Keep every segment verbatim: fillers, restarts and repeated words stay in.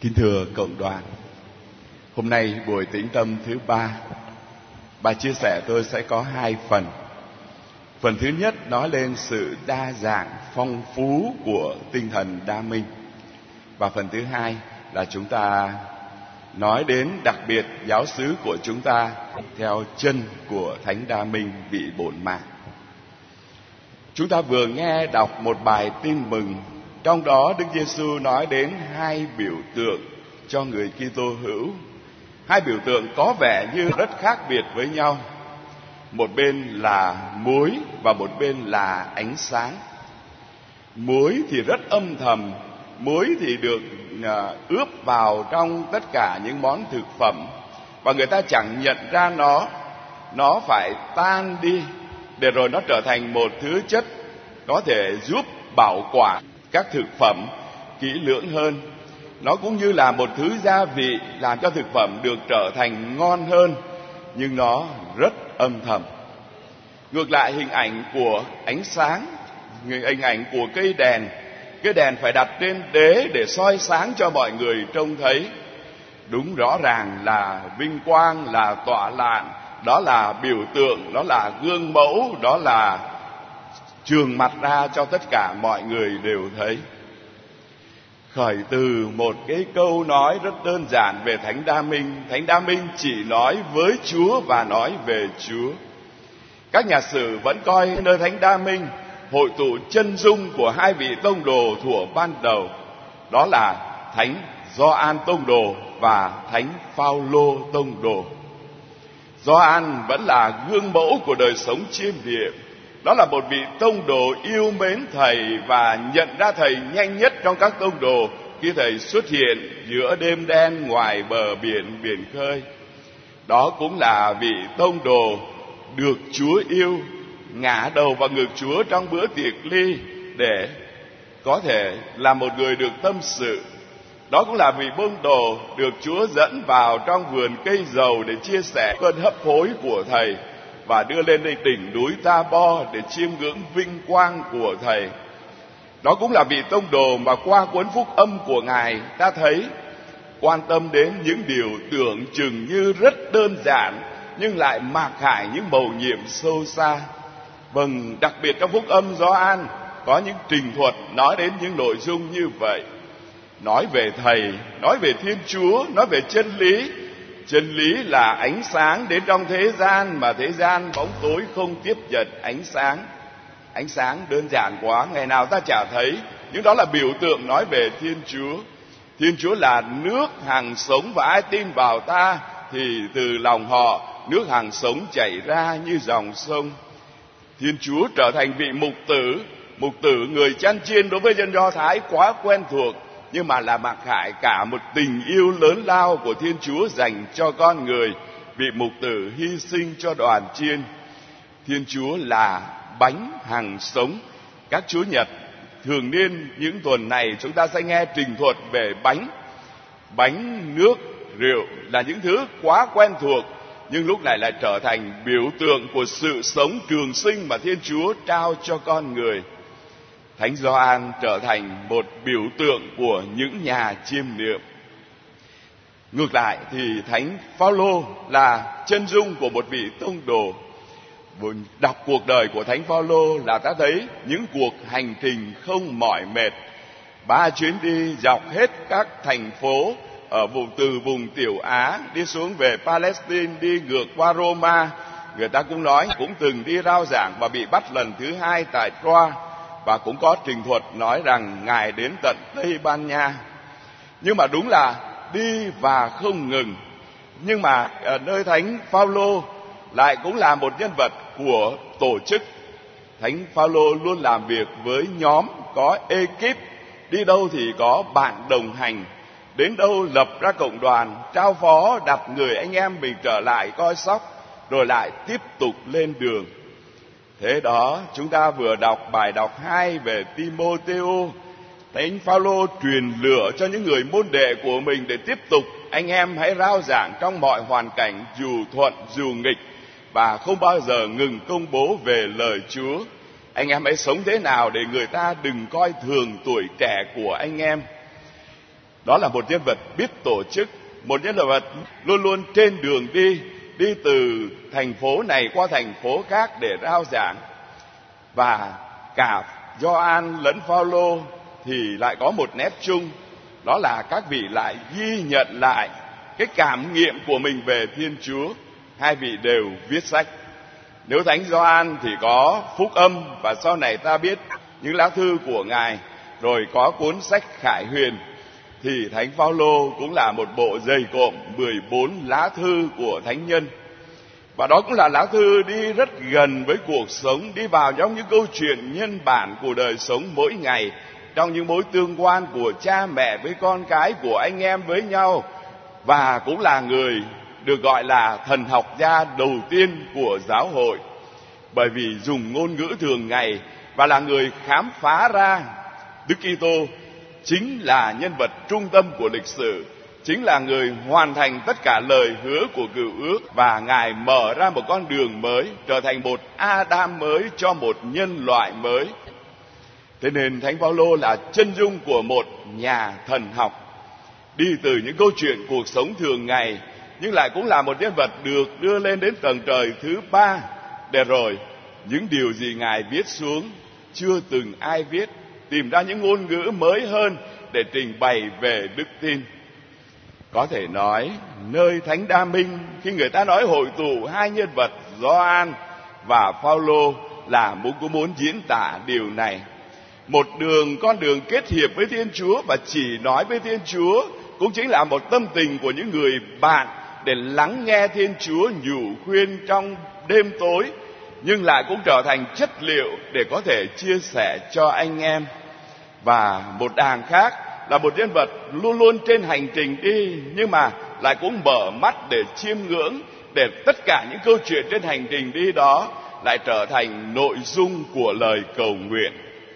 Kính thưa cộng đoàn, hôm nay buổi tĩnh tâm thứ ba, bài chia sẻ tôi sẽ có hai phần. Phần thứ nhất nói lên sự đa dạng, phong phú của tinh thần đa minh. Và phần thứ hai là chúng ta nói đến đặc biệt giáo xứ của chúng ta theo chân của Thánh Đa Minh vị bổn mạng. Chúng ta vừa nghe đọc một bài tin mừng, trong đó Đức Giêsu nói đến hai biểu tượng cho người Kitô hữu. Hai biểu tượng có vẻ như rất khác biệt với nhau. Một bên là muối và một bên là ánh sáng. Muối thì rất âm thầm, muối thì được ướp vào trong tất cả những món thực phẩm và người ta chẳng nhận ra nó. Nó phải tan đi để rồi nó trở thành một thứ chất có thể giúp bảo quản các thực phẩm kỹ lưỡng hơn. Nó cũng như là một thứ gia vị làm cho thực phẩm được trở thành ngon hơn, nhưng nó rất âm thầm. Ngược lại, hình ảnh của ánh sáng, hình ảnh của cây đèn, cái đèn phải đặt trên đế để soi sáng cho mọi người trông thấy. Đúng rõ ràng là vinh quang, là tỏa lạn, đó là biểu tượng, đó là gương mẫu, đó là trường mặt ra cho tất cả mọi người đều thấy. Khởi từ một cái câu nói rất đơn giản về Thánh Đa Minh. Thánh Đa Minh chỉ nói với Chúa và nói về Chúa. Các nhà sử vẫn coi nơi Thánh Đa Minh hội tụ chân dung của hai vị tông đồ thuở ban đầu, đó là Thánh Gioan tông đồ và Thánh Phaolô tông đồ. Gioan vẫn là gương mẫu của đời sống chiêm niệm. Đó là một vị tông đồ yêu mến Thầy và nhận ra Thầy nhanh nhất trong các tông đồ khi Thầy xuất hiện giữa đêm đen ngoài bờ biển biển khơi. Đó cũng là vị tông đồ được Chúa yêu, ngã đầu vào ngực Chúa trong bữa tiệc ly để có thể là một người được tâm sự. Đó cũng là vị tông đồ được Chúa dẫn vào trong vườn cây dầu để chia sẻ cơn hấp hối của Thầy và đưa lên đây đỉnh núi Ta-bo để chiêm ngưỡng vinh quang của Thầy. Đó cũng là vị tông đồ mà qua cuốn phúc âm của Ngài ta thấy quan tâm đến những điều tưởng chừng như rất đơn giản nhưng lại mạc khải những mầu nhiệm sâu xa. Vâng, đặc biệt trong phúc âm Gioan có những trình thuật nói đến những nội dung như vậy. Nói về Thầy, nói về Thiên Chúa, nói về chân lý. Chân lý là ánh sáng đến trong thế gian mà thế gian bóng tối không tiếp nhận ánh sáng. Ánh sáng đơn giản quá, ngày nào ta chả thấy, nhưng đó là biểu tượng nói về Thiên Chúa. Thiên Chúa là nước hằng sống và ai tin vào ta thì từ lòng họ nước hằng sống chảy ra như dòng sông. Thiên Chúa trở thành vị mục tử, mục tử người chăn chiên đối với dân Do Thái quá quen thuộc, nhưng mà là mặc khải cả một tình yêu lớn lao của Thiên Chúa dành cho con người, vị mục tử hy sinh cho đoàn chiên. Thiên Chúa là bánh hằng sống. Các Chúa Nhật thường niên những tuần này chúng ta sẽ nghe trình thuật về bánh. Bánh, nước, rượu là những thứ quá quen thuộc, nhưng lúc này lại trở thành biểu tượng của sự sống trường sinh mà Thiên Chúa trao cho con người. Thánh Gioan trở thành một biểu tượng của những nhà chiêm niệm. Ngược lại thì Thánh Phaolô là chân dung của một vị tông đồ. Đọc cuộc đời của Thánh Phaolô là ta thấy những cuộc hành trình không mỏi mệt. Ba chuyến đi dọc hết các thành phố ở vùng từ vùng Tiểu Á đi xuống về Palestine, đi ngược qua Roma. Người ta cũng nói cũng từng đi rao giảng và bị bắt lần thứ hai tại Troa. Và cũng có trình thuật nói rằng Ngài đến tận Tây Ban Nha. Nhưng mà đúng là đi và không ngừng. Nhưng mà ở nơi Thánh Phaolô lại cũng là một nhân vật của tổ chức. Thánh Phaolô luôn làm việc với nhóm, có ekip. Đi đâu thì có bạn đồng hành. Đến đâu lập ra cộng đoàn, trao phó đặt người anh em mình trở lại coi sóc, rồi lại tiếp tục lên đường. Thế đó, chúng ta vừa đọc bài đọc hai về Timôthêô. Thánh Phaolô truyền lửa cho những người môn đệ của mình để tiếp tục anh em hãy rao giảng trong mọi hoàn cảnh, dù thuận dù nghịch, và không bao giờ ngừng công bố về lời Chúa. Anh em hãy sống thế nào để người ta đừng coi thường tuổi trẻ của anh em. Đó là một nhân vật biết tổ chức, một nhân vật luôn luôn trên đường đi, đi từ thành phố này qua thành phố khác để rao giảng. Và cả Gioan lẫn Phaolô thì lại có một nét chung, đó là các vị lại ghi nhận lại cái cảm nghiệm của mình về Thiên Chúa. Hai vị đều viết sách. Nếu Thánh Gioan thì có Phúc Âm, và sau này ta biết những lá thư của Ngài, rồi có cuốn sách Khải Huyền. Thì Thánh Phaolô cũng là một bộ dày cộm mười bốn lá thư của thánh nhân. Và đó cũng là lá thư đi rất gần với cuộc sống, đi vào trong những câu chuyện nhân bản của đời sống mỗi ngày, trong những mối tương quan của cha mẹ với con cái, của anh em với nhau. Và cũng là người được gọi là thần học gia đầu tiên của giáo hội, bởi vì dùng ngôn ngữ thường ngày, và là người khám phá ra Đức Kitô chính là nhân vật trung tâm của lịch sử, chính là người hoàn thành tất cả lời hứa của cựu ước, và Ngài mở ra một con đường mới, trở thành một Adam mới cho một nhân loại mới. Thế nên Thánh Phaolô là chân dung của một nhà thần học, đi từ những câu chuyện cuộc sống thường ngày, nhưng lại cũng là một nhân vật được đưa lên đến tầng trời thứ ba, để rồi những điều gì Ngài viết xuống chưa từng ai viết, tìm ra những ngôn ngữ mới hơn để trình bày về đức tin. Có thể nói nơi Thánh Đa Minh, khi người ta nói hội tụ hai nhân vật Gioan và Phaolô, là muốn cũng muốn diễn tả điều này. Một đường con đường kết hiệp với Thiên Chúa và chỉ nói với Thiên Chúa, cũng chính là một tâm tình của những người bạn để lắng nghe Thiên Chúa nhủ khuyên trong đêm tối, nhưng lại cũng trở thành chất liệu để có thể chia sẻ cho anh em. Và một đàng khác là một nhân vật luôn luôn trên hành trình đi, nhưng mà lại cũng mở mắt để chiêm ngưỡng, để tất cả những câu chuyện trên hành trình đi đó lại trở thành nội dung của lời cầu nguyện.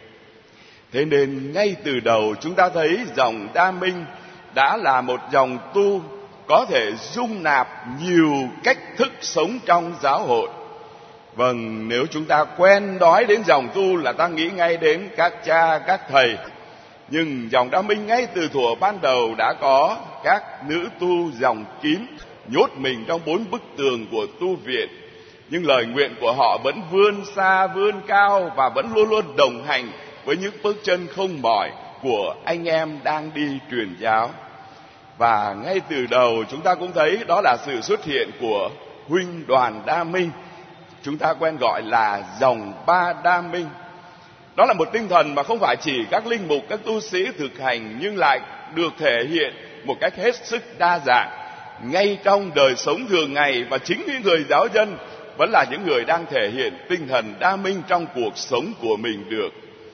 Thế nên ngay từ đầu chúng ta thấy dòng Đa Minh đã là một dòng tu có thể dung nạp nhiều cách thức sống trong giáo hội. Vâng, nếu chúng ta quen nói đến dòng tu là ta nghĩ ngay đến các cha, các thầy. Nhưng dòng Đa Minh ngay từ thuở ban đầu đã có các nữ tu dòng kín, nhốt mình trong bốn bức tường của tu viện. Nhưng lời nguyện của họ vẫn vươn xa, vươn cao, và vẫn luôn luôn đồng hành với những bước chân không mỏi của anh em đang đi truyền giáo. Và ngay từ đầu chúng ta cũng thấy đó là sự xuất hiện của huynh đoàn Đa Minh, chúng ta quen gọi là dòng ba Đa Minh. Đó là một tinh thần mà không phải chỉ các linh mục, các tu sĩ thực hành, nhưng lại được thể hiện một cách hết sức đa dạng ngay trong đời sống thường ngày. Và chính những người giáo dân vẫn là những người đang thể hiện tinh thần Đa Minh trong cuộc sống của mình được.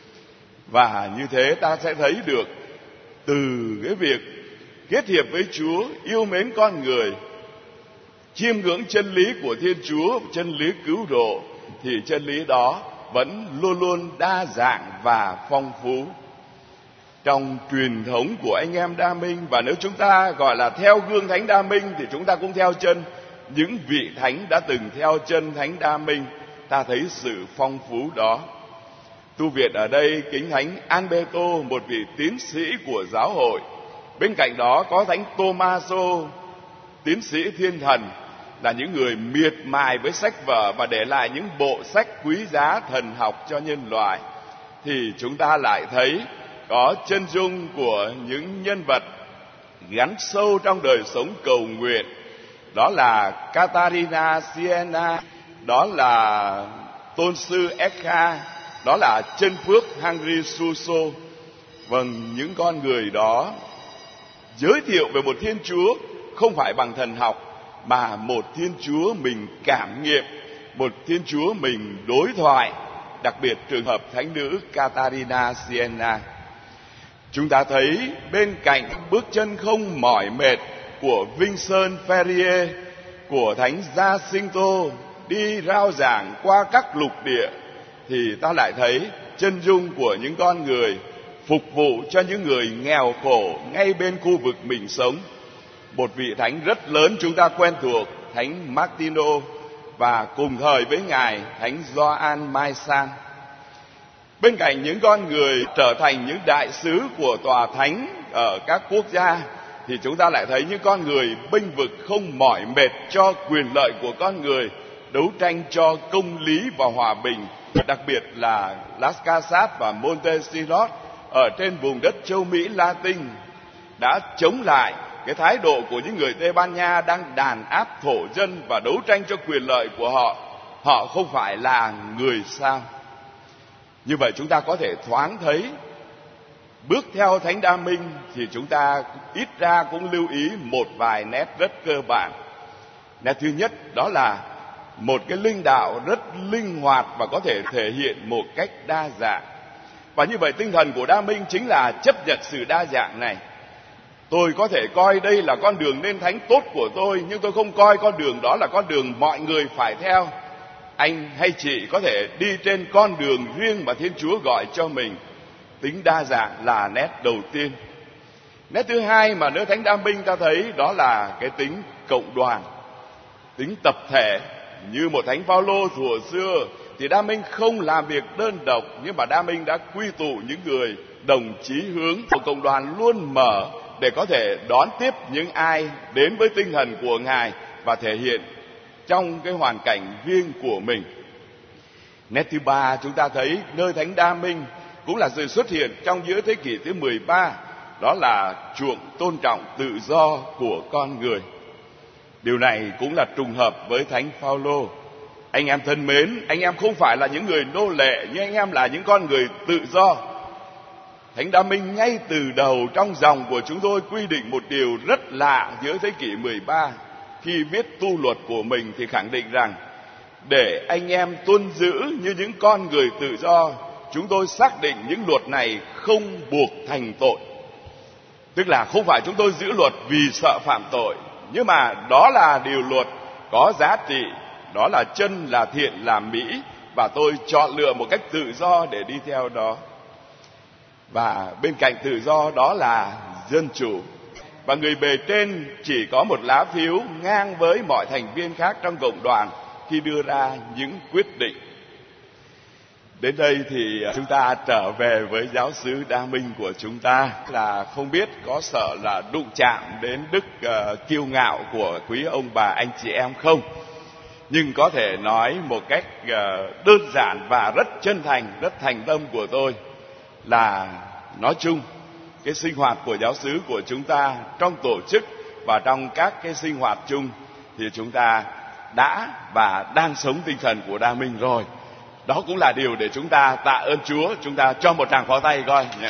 Và như thế ta sẽ thấy được từ cái việc kết hiệp với Chúa, yêu mến con người, chiêm ngưỡng chân lý của Thiên Chúa, chân lý cứu độ, thì chân lý đó vẫn luôn luôn đa dạng và phong phú trong truyền thống của anh em Đa Minh. Và nếu chúng ta gọi là theo gương Thánh Đa Minh thì chúng ta cũng theo chân những vị thánh đã từng theo chân Thánh Đa Minh. Ta thấy sự phong phú đó. Tu viện ở đây kính Thánh Alberto, một vị tiến sĩ của giáo hội. Bên cạnh đó có Thánh Tommaso, tiến sĩ thiên thần, là những người miệt mài với sách vở và để lại những bộ sách quý giá thần học cho nhân loại. Thì chúng ta lại thấy có chân dung của những nhân vật gắn sâu trong đời sống cầu nguyện. Đó là Catarina Siena, đó là tôn sư Ekha, đó là chân phước Henry Suso. Vâng, những con người đó giới thiệu về một Thiên Chúa không phải bằng thần học, mà một Thiên Chúa mình cảm nghiệm, một Thiên Chúa mình đối thoại. Đặc biệt trường hợp thánh nữ Catarina Siena, chúng ta thấy bên cạnh bước chân không mỏi mệt của Vincent Ferrier, của Thánh Jacinto đi rao giảng qua các lục địa, thì ta lại thấy chân dung của những con người phục vụ cho những người nghèo khổ ngay bên khu vực mình sống. Một vị thánh rất lớn chúng ta quen thuộc, Thánh Martino, và cùng thời với Ngài, Thánh Gioan Mai-san. Bên cạnh những con người trở thành những đại sứ của tòa thánh ở các quốc gia, thì chúng ta lại thấy những con người bênh vực không mỏi mệt cho quyền lợi của con người, đấu tranh cho công lý và hòa bình. Đặc biệt là Las Casas và Montesinos ở trên vùng đất châu Mỹ Latin đã chống lại cái thái độ của những người Tây Ban Nha đang đàn áp thổ dân và đấu tranh cho quyền lợi của họ. Họ không phải là người sao? Như vậy chúng ta có thể thoáng thấy, bước theo Thánh Đa Minh thì chúng ta ít ra cũng lưu ý một vài nét rất cơ bản. Nét thứ nhất đó là một cái linh đạo rất linh hoạt và có thể thể hiện một cách đa dạng. Và như vậy tinh thần của Đa Minh chính là chấp nhận sự đa dạng này. Tôi có thể coi đây là con đường nên thánh tốt của tôi, nhưng tôi không coi con đường đó là con đường mọi người phải theo. Anh hay chị có thể đi trên con đường riêng mà Thiên Chúa gọi cho mình. Tính đa dạng là nét đầu tiên. Nét thứ hai mà nơi Thánh Đa Minh ta thấy đó là cái tính cộng đoàn, tính tập thể. Như một Thánh Phaolô thuở xưa thì Đa Minh không làm việc đơn độc, nhưng mà Đa Minh đã quy tụ những người đồng chí hướng. Một cộng đoàn luôn mở để có thể đón tiếp những ai đến với tinh thần của Ngài và thể hiện trong cái hoàn cảnh riêng của mình. Nét thứ ba chúng ta thấy nơi Thánh Đa Minh cũng là sự xuất hiện trong giữa thế kỷ thứ mười ba, đó là chuộng tôn trọng tự do của con người. Điều này cũng là trùng hợp với Thánh Phaolô. Anh em thân mến, anh em không phải là những người nô lệ, nhưng anh em là những con người tự do. Thánh Đa Minh ngay từ đầu trong dòng của chúng tôi quy định một điều rất lạ giữa thế kỷ mười ba. Khi viết tu luật của mình thì khẳng định rằng để anh em tuân giữ như những con người tự do, chúng tôi xác định những luật này không buộc thành tội. Tức là không phải chúng tôi giữ luật vì sợ phạm tội, nhưng mà đó là điều luật có giá trị, đó là chân, là thiện, là mỹ, và tôi chọn lựa một cách tự do để đi theo đó. Và bên cạnh tự do đó là dân chủ. Và người bề trên chỉ có một lá phiếu ngang với mọi thành viên khác trong cộng đoàn khi đưa ra những quyết định. Đến đây thì chúng ta trở về với giáo xứ Đa Minh của chúng ta, là không biết có sợ là đụng chạm đến đức uh, kiêu ngạo của quý ông bà anh chị em không. Nhưng có thể nói một cách uh, đơn giản và rất chân thành, rất thành tâm của tôi là nói chung cái sinh hoạt của giáo xứ của chúng ta trong tổ chức và trong các cái sinh hoạt chung thì chúng ta đã và đang sống tinh thần của Đa Minh rồi. Đó cũng là điều để chúng ta tạ ơn Chúa. Chúng ta cho một tràng pháo tay coi nhé.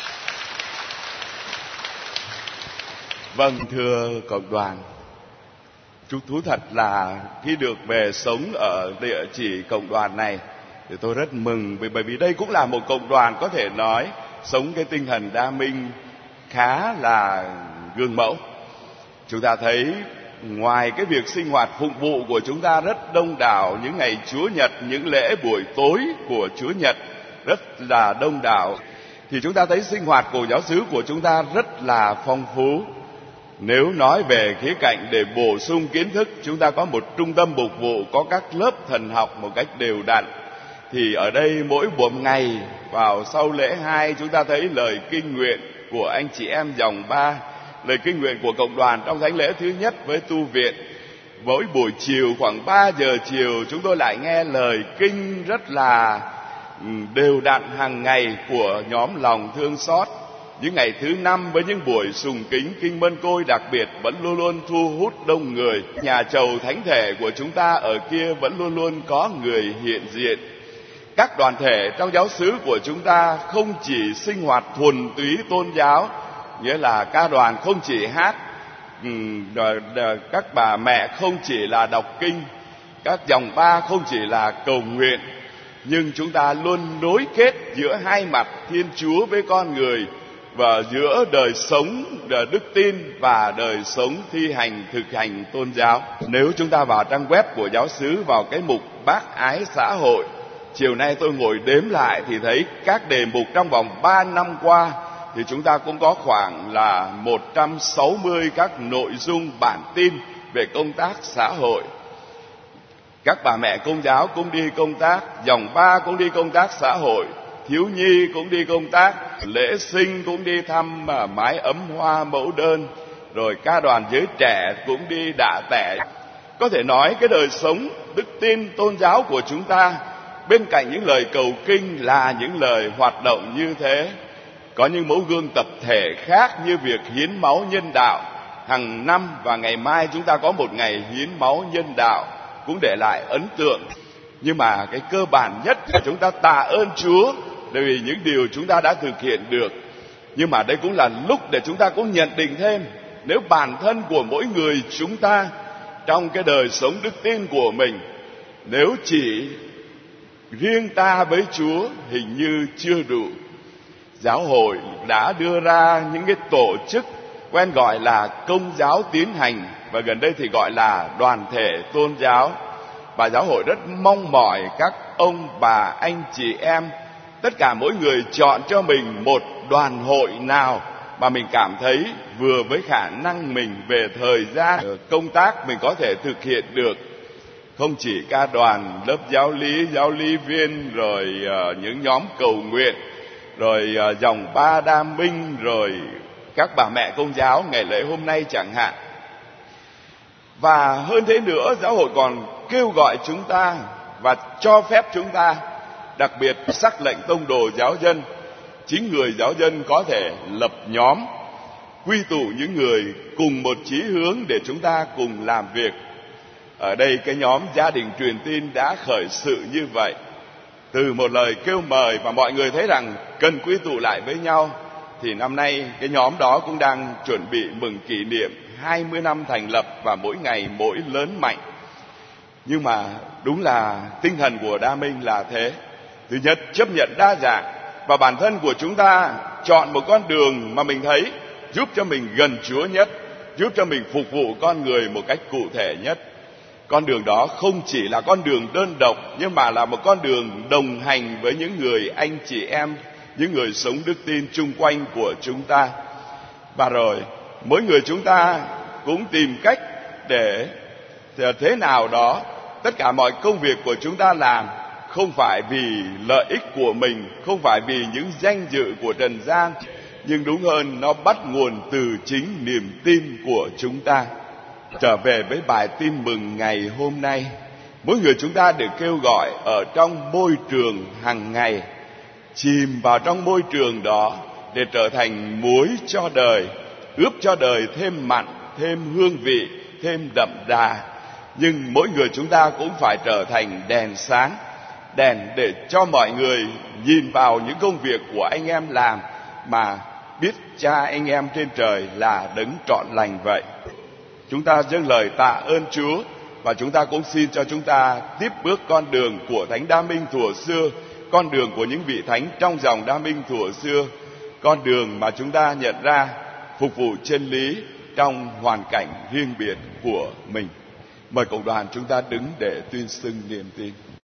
Vâng, thưa cộng đoàn, chú thú thật là khi được về sống ở địa chỉ cộng đoàn này thì tôi rất mừng, vì bởi vì đây cũng là một cộng đoàn có thể nói sống cái tinh thần Đa Minh khá là gương mẫu. Chúng ta thấy ngoài cái việc sinh hoạt phục vụ của chúng ta rất đông đảo, những ngày Chúa Nhật, những lễ buổi tối của Chúa Nhật rất là đông đảo, thì chúng ta thấy sinh hoạt của giáo xứ của chúng ta rất là phong phú. Nếu nói về khía cạnh để bổ sung kiến thức, chúng ta có một trung tâm mục vụ, có các lớp thần học một cách đều đặn. Thì ở đây mỗi một ngày vào sau lễ hai, chúng ta thấy lời kinh nguyện của anh chị em dòng ba, lời kinh nguyện của cộng đoàn trong thánh lễ thứ nhất với tu viện. Mỗi buổi chiều khoảng ba giờ chiều, chúng tôi lại nghe lời kinh rất là đều đặn hàng ngày của nhóm lòng thương xót. Những ngày thứ năm với những buổi sùng kính kinh mân côi đặc biệt vẫn luôn luôn thu hút đông người. Nhà chầu thánh thể của chúng ta ở kia vẫn luôn luôn có người hiện diện. Các đoàn thể trong giáo xứ của chúng ta không chỉ sinh hoạt thuần túy tôn giáo, nghĩa là ca đoàn không chỉ hát, các bà mẹ không chỉ là đọc kinh, các dòng ba không chỉ là cầu nguyện, nhưng chúng ta luôn nối kết giữa hai mặt Thiên Chúa với con người, và giữa đời sống đức tin và đời sống thi hành thực hành tôn giáo. Nếu chúng ta vào trang web của giáo xứ, vào cái mục bác ái xã hội, chiều nay tôi ngồi đếm lại thì thấy các đề mục trong vòng ba năm qua thì chúng ta cũng có khoảng là một trăm sáu mươi các nội dung bản tin về công tác xã hội. Các bà mẹ công giáo cũng đi công tác, dòng ba cũng đi công tác xã hội, thiếu nhi cũng đi công tác, lễ sinh cũng đi thăm mái ấm hoa mẫu đơn, rồi ca đoàn giới trẻ cũng đi đạ tẻ. Có thể nói cái đời sống đức tin tôn giáo của chúng ta, bên cạnh những lời cầu kinh là những lời hoạt động như thế. Có những mẫu gương tập thể khác như việc hiến máu nhân đạo hàng năm, và ngày mai chúng ta có một ngày hiến máu nhân đạo cũng để lại ấn tượng. Nhưng mà cái cơ bản nhất là chúng ta tạ ơn Chúa vì những điều chúng ta đã thực hiện được. Nhưng mà đây cũng là lúc để chúng ta cũng nhận định thêm, nếu bản thân của mỗi người chúng ta trong cái đời sống đức tin của mình, nếu chỉ riêng ta với Chúa hình như chưa đủ. Giáo hội đã đưa ra những cái tổ chức quen gọi là công giáo tiến hành, và gần đây thì gọi là đoàn thể tôn giáo. Và giáo hội rất mong mỏi các ông bà anh chị em, tất cả mỗi người chọn cho mình một đoàn hội nào mà mình cảm thấy vừa với khả năng mình về thời gian công tác mình có thể thực hiện được. Không chỉ ca đoàn, lớp giáo lý, giáo lý viên, rồi uh, những nhóm cầu nguyện, rồi uh, dòng ba đa minh, rồi các bà mẹ công giáo ngày lễ hôm nay chẳng hạn. Và hơn thế nữa, giáo hội còn kêu gọi chúng ta và cho phép chúng ta, đặc biệt sắc lệnh tông đồ giáo dân, chính người giáo dân có thể lập nhóm, quy tụ những người cùng một chí hướng để chúng ta cùng làm việc. Ở đây cái nhóm gia đình truyền tin đã khởi sự như vậy, từ một lời kêu mời và mọi người thấy rằng cần quy tụ lại với nhau, thì năm nay cái nhóm đó cũng đang chuẩn bị mừng kỷ niệm hai mươi năm thành lập, và mỗi ngày mỗi lớn mạnh. Nhưng mà đúng là tinh thần của Đa Minh là thế. Thứ nhất, chấp nhận đa dạng, và bản thân của chúng ta chọn một con đường mà mình thấy giúp cho mình gần Chúa nhất, giúp cho mình phục vụ con người một cách cụ thể nhất. Con đường đó không chỉ là con đường đơn độc, nhưng mà là một con đường đồng hành với những người anh chị em, những người sống đức tin chung quanh của chúng ta. Và rồi mỗi người chúng ta cũng tìm cách để thế nào đó tất cả mọi công việc của chúng ta làm không phải vì lợi ích của mình, không phải vì những danh dự của trần gian, nhưng đúng hơn nó bắt nguồn từ chính niềm tin của chúng ta. Trở về với bài tin mừng ngày hôm nay, mỗi người chúng ta được kêu gọi ở trong môi trường hàng ngày, chìm vào trong môi trường đó để trở thành muối cho đời, ướp cho đời thêm mặn, thêm hương vị, thêm đậm đà. Nhưng mỗi người chúng ta cũng phải trở thành đèn sáng, đèn để cho mọi người nhìn vào những công việc của anh em làm mà biết Cha anh em trên trời là đấng trọn lành vậy. Chúng ta dâng lời tạ ơn Chúa, và chúng ta cũng xin cho chúng ta tiếp bước con đường của Thánh Đa Minh thuở xưa, con đường của những vị thánh trong dòng Đa Minh thuở xưa, con đường mà chúng ta nhận ra phục vụ chân lý trong hoàn cảnh riêng biệt của mình. Mời cộng đoàn chúng ta đứng để tuyên xưng niềm tin.